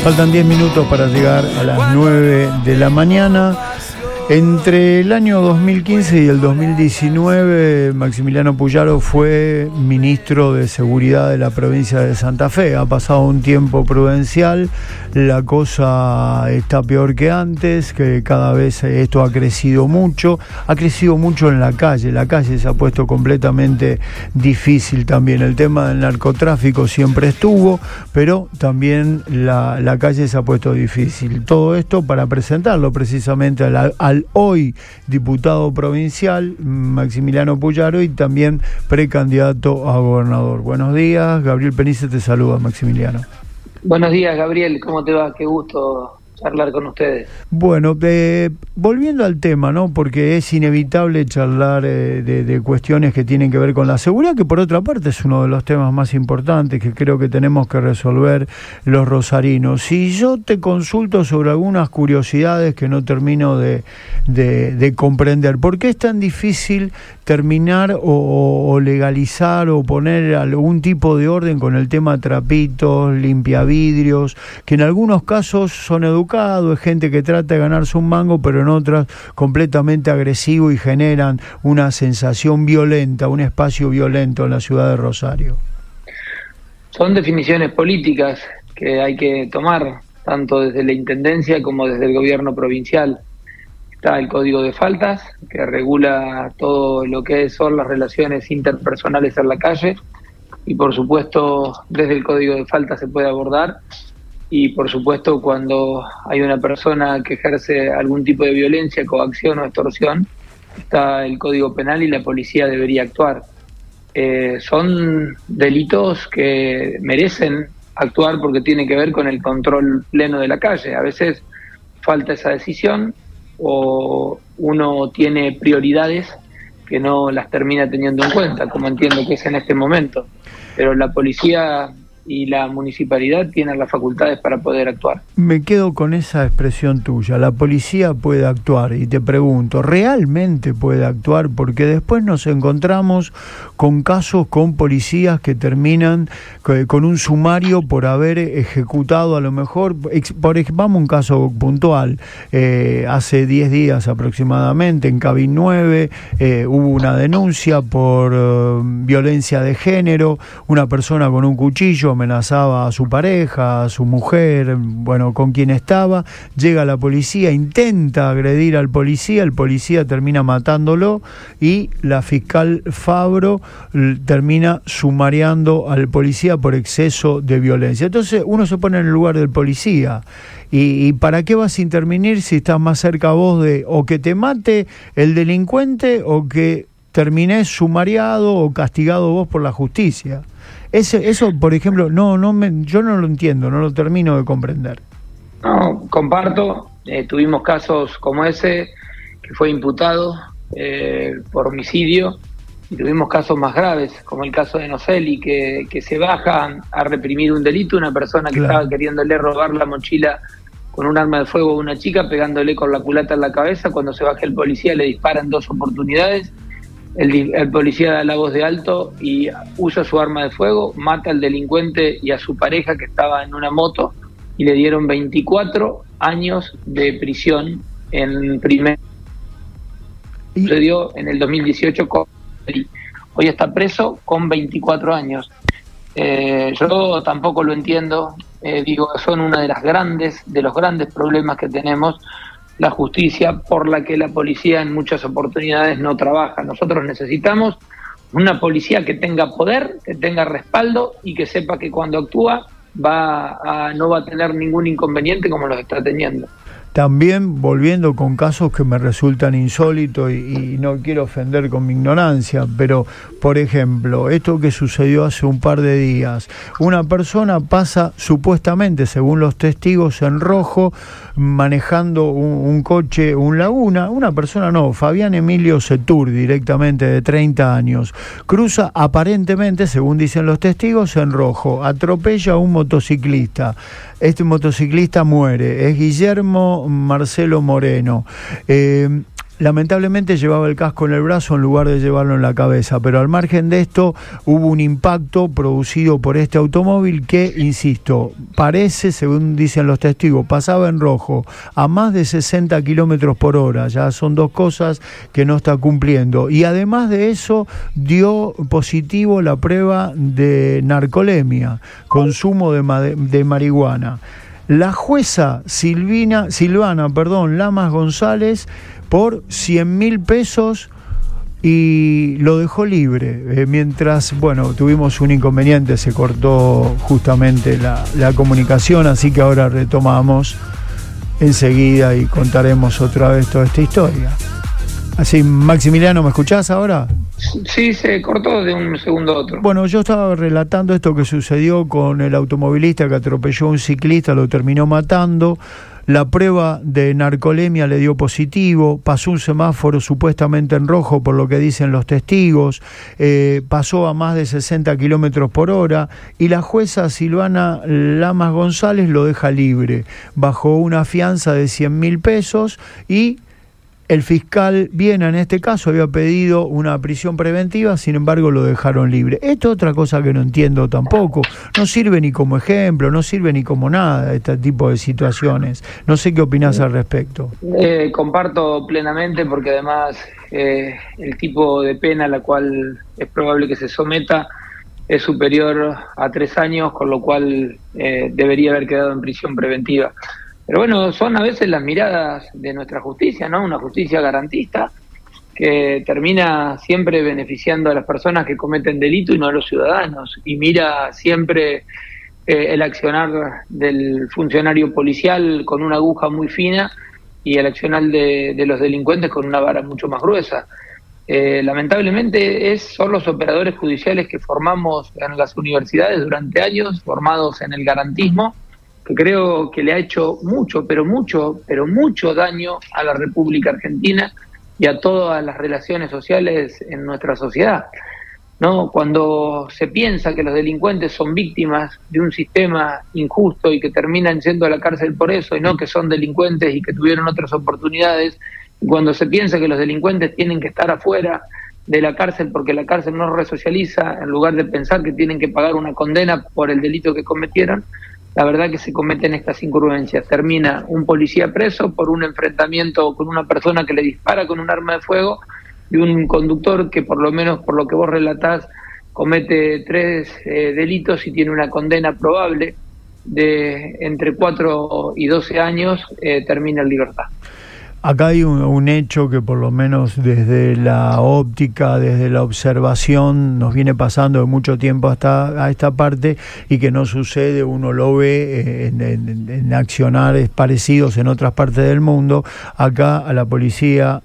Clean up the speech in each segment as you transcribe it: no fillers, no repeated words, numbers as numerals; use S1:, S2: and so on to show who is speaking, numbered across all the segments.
S1: Faltan 10 minutos para llegar a las 9 de la mañana. Entre el año 2015 y el 2019, Maximiliano Puyaro fue ministro de Seguridad de la provincia de Santa Fe. Ha pasado un tiempo prudencial, la cosa está peor que antes, que cada vez esto ha crecido mucho en la calle se ha puesto completamente difícil también. El tema del narcotráfico siempre estuvo, pero también la calle se ha puesto difícil. Todo esto para presentarlo precisamente al hoy diputado provincial Maximiliano Puyaro y también precandidato a gobernador. Buenos días, Gabriel Penice te saluda, Maximiliano.
S2: Buenos días, Gabriel, ¿cómo te va? Qué gusto charlar con ustedes.
S1: Bueno, volviendo al tema, ¿no? Porque es inevitable charlar de cuestiones que tienen que ver con la seguridad, que por otra parte es uno de los temas más importantes que creo que tenemos que resolver los rosarinos. Si yo te consulto sobre algunas curiosidades que no termino de comprender, ¿por qué es tan difícil terminar o legalizar o poner algún tipo de orden con el tema trapitos, limpiavidrios, que en algunos casos son educados, es gente que trata de ganarse un mango, pero en otras completamente agresivo y generan una sensación violenta, un espacio violento en la ciudad de Rosario?
S2: Son definiciones políticas que hay que tomar, tanto desde la Intendencia como desde el gobierno provincial. Está el Código de Faltas, que regula todo lo que son las relaciones interpersonales en la calle, y por supuesto desde el Código de Faltas se puede abordar. Y por supuesto cuando hay una persona que ejerce algún tipo de violencia, coacción o extorsión, está el Código Penal y la policía debería actuar. Son delitos que merecen actuar porque tiene que ver con el control pleno de la calle. A veces falta esa decisión o uno tiene prioridades que no las termina teniendo en cuenta, como entiendo que es en este momento. Pero la policía y la municipalidad tienen las facultades para poder actuar.
S1: Me quedo con esa expresión tuya, la policía puede actuar, y te pregunto, ¿realmente puede actuar? Porque después nos encontramos con casos con policías que terminan con un sumario por haber ejecutado a lo mejor, vamos a un caso puntual, hace 10 días aproximadamente en Cabin 9 hubo una denuncia por violencia de género, una persona con un cuchillo amenazaba a su pareja, a su mujer, bueno, con quien estaba, llega la policía, intenta agredir al policía, el policía termina matándolo y la fiscal Fabro termina sumariando al policía por exceso de violencia. Entonces uno se pone en el lugar del policía. ¿Y para qué vas a intervenir si estás más cerca vos de o que te mate el delincuente o que terminés sumariado o castigado vos por la justicia? Eso, por ejemplo, yo no lo entiendo, no lo termino de comprender.
S2: No, comparto. Tuvimos casos como ese, que fue imputado por homicidio, y tuvimos casos más graves, como el caso de Nocelli, que se baja a reprimir un delito, una persona que estaba queriéndole robar la mochila con un arma de fuego a una chica, pegándole con la culata en la cabeza. Cuando se baja el policía le disparan 2 oportunidades. El policía da la voz de alto y usa su arma de fuego, mata al delincuente y a su pareja que estaba en una moto, y le dieron 24 años de prisión en primer. Sucedió en el 2018 hoy está preso con 24 años. Yo tampoco lo entiendo, digo, son una de los grandes problemas que tenemos, la justicia, por la que la policía en muchas oportunidades no trabaja. Nosotros necesitamos una policía que tenga poder, que tenga respaldo y que sepa que cuando actúa no va a tener ningún inconveniente como los está teniendo.
S1: También volviendo con casos que me resultan insólitos y no quiero ofender con mi ignorancia, pero por ejemplo, esto que sucedió hace un par de días, una persona pasa supuestamente, según los testigos, en rojo, manejando un coche, un Laguna, una persona Fabián Emilio Setur, directamente de 30 años, cruza aparentemente, según dicen los testigos, en rojo, atropella a un motociclista. Este motociclista muere, es Guillermo Marcelo Moreno. lamentablemente llevaba el casco en el brazo en lugar de llevarlo en la cabeza, pero al margen de esto hubo un impacto producido por este automóvil que, insisto, parece, según dicen los testigos, pasaba en rojo a más de 60 kilómetros por hora. Ya son dos cosas que no está cumpliendo, y además de eso dio positivo la prueba de narcolemia, consumo de marihuana. La jueza Silvana Lamas González por 100.000 pesos y lo dejó libre. Mientras, bueno, tuvimos un inconveniente, se cortó justamente la comunicación, así que ahora retomamos enseguida y contaremos otra vez toda esta historia. Así, Maximiliano, ¿me escuchás ahora?
S2: Sí, se cortó de un segundo a otro.
S1: Bueno, yo estaba relatando esto que sucedió con el automovilista que atropelló a un ciclista, lo terminó matando. La prueba de narcolemia le dio positivo, pasó un semáforo supuestamente en rojo por lo que dicen los testigos, pasó a más de 60 kilómetros por hora y la jueza Silvana Lamas González lo deja libre, bajo una fianza de 100.000 pesos y el fiscal Viena, en este caso, había pedido una prisión preventiva, sin embargo lo dejaron libre. Esto es otra cosa que no entiendo tampoco. No sirve ni como ejemplo, no sirve ni como nada este tipo de situaciones. No sé qué opinás al respecto.
S2: Comparto plenamente, porque además el tipo de pena a la cual es probable que se someta es superior a 3 años, con lo cual debería haber quedado en prisión preventiva. Pero bueno, son a veces las miradas de nuestra justicia, ¿no? Una justicia garantista que termina siempre beneficiando a las personas que cometen delito y no a los ciudadanos. Y mira siempre el accionar del funcionario policial con una aguja muy fina y el accionar de los delincuentes con una vara mucho más gruesa. Lamentablemente son los operadores judiciales que formamos en las universidades durante años, formados en el garantismo, que creo que le ha hecho mucho daño a la República Argentina y a todas las relaciones sociales en nuestra sociedad, ¿no? Cuando se piensa que los delincuentes son víctimas de un sistema injusto y que terminan yendo a la cárcel por eso, y no que son delincuentes y que tuvieron otras oportunidades, y cuando se piensa que los delincuentes tienen que estar afuera de la cárcel porque la cárcel no resocializa, en lugar de pensar que tienen que pagar una condena por el delito que cometieron, la verdad que se cometen estas incongruencias. Termina un policía preso por un enfrentamiento con una persona que le dispara con un arma de fuego, y un conductor que, por lo menos por lo que vos relatás, comete 3 delitos y tiene una condena probable de entre 4 y 12 años, termina en libertad.
S1: Acá hay un hecho que por lo menos desde la óptica, desde la observación, nos viene pasando de mucho tiempo hasta a esta parte, y que no sucede, uno lo ve en accionares parecidos en otras partes del mundo. Acá a la policía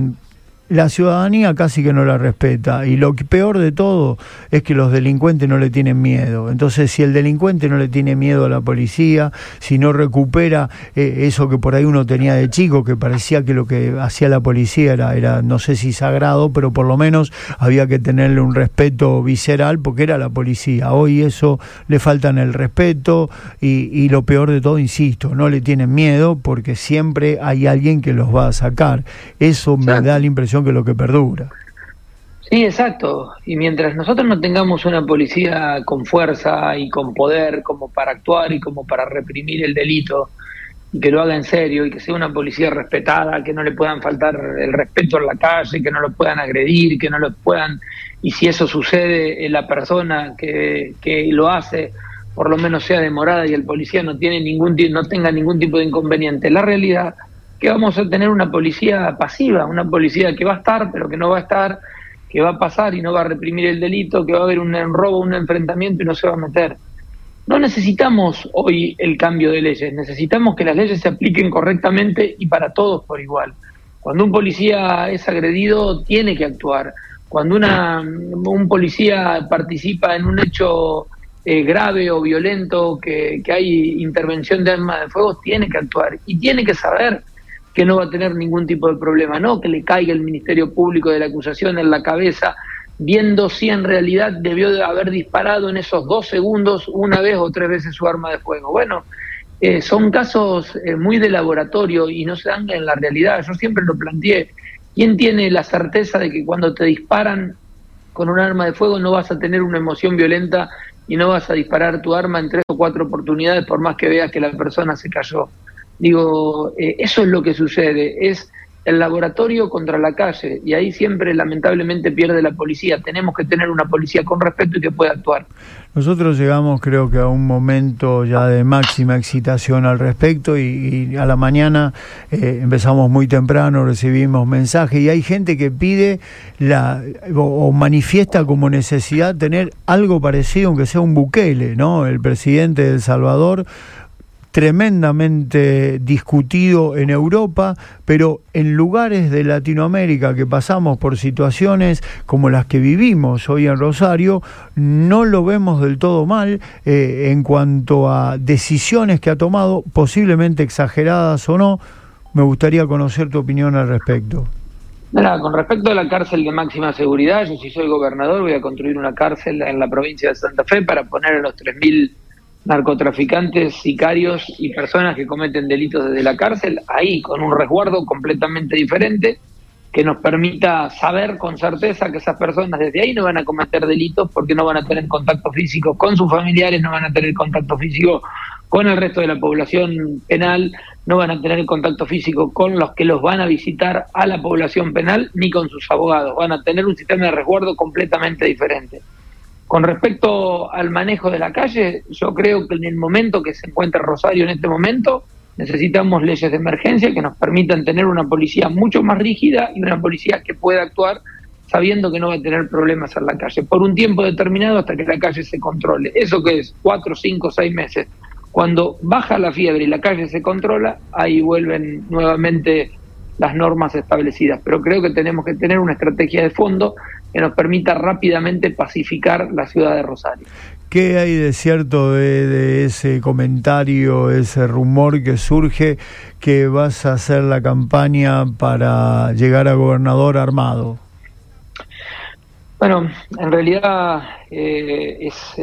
S1: la ciudadanía casi que no la respeta, y lo peor de todo es que los delincuentes no le tienen miedo. Entonces, si el delincuente no le tiene miedo a la policía, si no recupera eso que por ahí uno tenía de chico, que parecía que lo que hacía la policía era no sé si sagrado, pero por lo menos había que tenerle un respeto visceral porque era la policía. Hoy eso le faltan el respeto y lo peor de todo, insisto, no le tienen miedo porque siempre hay alguien que los va a sacar. Eso me da la impresión que es lo que perdura.
S2: Sí, exacto. Y mientras nosotros no tengamos una policía con fuerza y con poder como para actuar y como para reprimir el delito, y que lo haga en serio, y que sea una policía respetada, que no le puedan faltar el respeto en la calle, que no lo puedan agredir, que no lo puedan, y si eso sucede, la persona que lo hace por lo menos sea demorada y el policía no tenga ningún tipo de inconveniente. La realidad que vamos a tener una policía pasiva, una policía que va a estar, pero que no va a estar, que va a pasar y no va a reprimir el delito, que va a haber un robo, un enfrentamiento y no se va a meter. No necesitamos hoy el cambio de leyes, necesitamos que las leyes se apliquen correctamente y para todos por igual. Cuando un policía es agredido, tiene que actuar. Cuando un policía participa en un hecho grave o violento, que hay intervención de armas de fuego, tiene que actuar y tiene que saber que no va a tener ningún tipo de problema, no que le caiga el Ministerio Público de la acusación en la cabeza viendo si en realidad debió de haber disparado en esos 2 segundos 1 vez o 3 veces su arma de fuego. Bueno, son casos muy de laboratorio y no se dan en la realidad. Yo siempre lo planteé, ¿Quién tiene la certeza de que cuando te disparan con un arma de fuego no vas a tener una emoción violenta y no vas a disparar tu arma en 3 o 4 oportunidades por más que veas que la persona se cayó? Digo, eso es lo que sucede, es el laboratorio contra la calle, y ahí siempre lamentablemente pierde la policía. Tenemos que tener una policía con respeto y que pueda actuar.
S1: Nosotros llegamos, creo que a un momento ya de máxima excitación al respecto, y a la mañana empezamos muy temprano, recibimos mensajes y hay gente que pide o manifiesta como necesidad tener algo parecido, aunque sea un Bukele, ¿no? El presidente de El Salvador, tremendamente discutido en Europa, pero en lugares de Latinoamérica que pasamos por situaciones como las que vivimos hoy en Rosario, no lo vemos del todo mal en cuanto a decisiones que ha tomado, posiblemente exageradas o no. Me gustaría conocer tu opinión al respecto.
S2: Mira, con respecto a la cárcel de máxima seguridad, yo si soy gobernador voy a construir una cárcel en la provincia de Santa Fe para poner a los 3.000 narcotraficantes, sicarios y personas que cometen delitos desde la cárcel, ahí con un resguardo completamente diferente que nos permita saber con certeza que esas personas desde ahí no van a cometer delitos porque no van a tener contacto físico con sus familiares, no van a tener contacto físico con el resto de la población penal, no van a tener contacto físico con los que los van a visitar a la población penal ni con sus abogados, van a tener un sistema de resguardo completamente diferente. Con respecto al manejo de la calle, yo creo que en el momento que se encuentra Rosario en este momento, necesitamos leyes de emergencia que nos permitan tener una policía mucho más rígida y una policía que pueda actuar sabiendo que no va a tener problemas en la calle, por un tiempo determinado hasta que la calle se controle. ¿Eso qué es? 4, 5, 6 meses. Cuando baja la fiebre y la calle se controla, ahí vuelven nuevamente las normas establecidas. Pero creo que tenemos que tener una estrategia de fondo que nos permita rápidamente pacificar la ciudad de Rosario.
S1: ¿Qué hay de cierto de ese comentario, ese rumor que surge que vas a hacer la campaña para llegar a gobernador armado?
S2: Bueno, en realidad es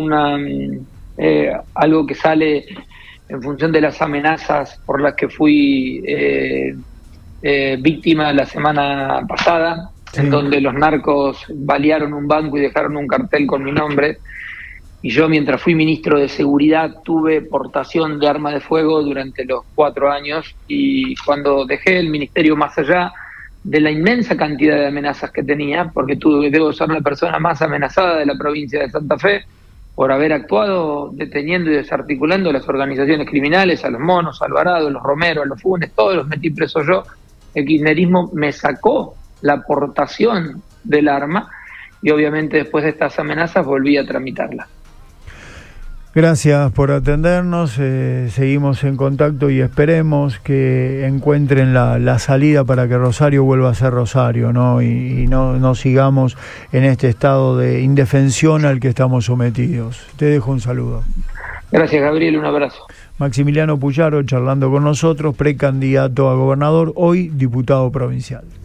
S2: algo que sale en función de las amenazas por las que fui víctima la semana pasada, sí, en donde los narcos balearon un banco y dejaron un cartel con mi nombre, y yo mientras fui ministro de Seguridad tuve portación de arma de fuego durante los 4 años, y cuando dejé el ministerio, más allá de la inmensa cantidad de amenazas que tenía, porque debo ser la persona más amenazada de la provincia de Santa Fe por haber actuado deteniendo y desarticulando las organizaciones criminales, a los Monos, a Alvarado, a los Romero, a los Funes, todos los metí preso yo. El kirchnerismo me sacó la portación del arma y obviamente después de estas amenazas volví a tramitarla.
S1: Gracias por atendernos, seguimos en contacto y esperemos que encuentren la salida para que Rosario vuelva a ser Rosario, ¿no? Y no sigamos en este estado de indefensión al que estamos sometidos. Te dejo un saludo.
S2: Gracias, Gabriel, un abrazo.
S1: Maximiliano Puyaro charlando con nosotros, precandidato a gobernador, hoy diputado provincial.